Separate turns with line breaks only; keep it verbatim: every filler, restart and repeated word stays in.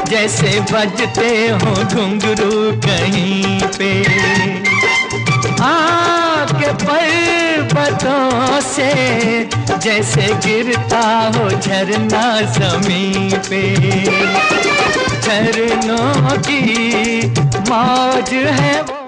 जैसे बजते हो घुंघरू कहीं पे। आके पर्वतों से जैसे गिरता हो झरना ज़मीं पे। झरनों की मौज है वो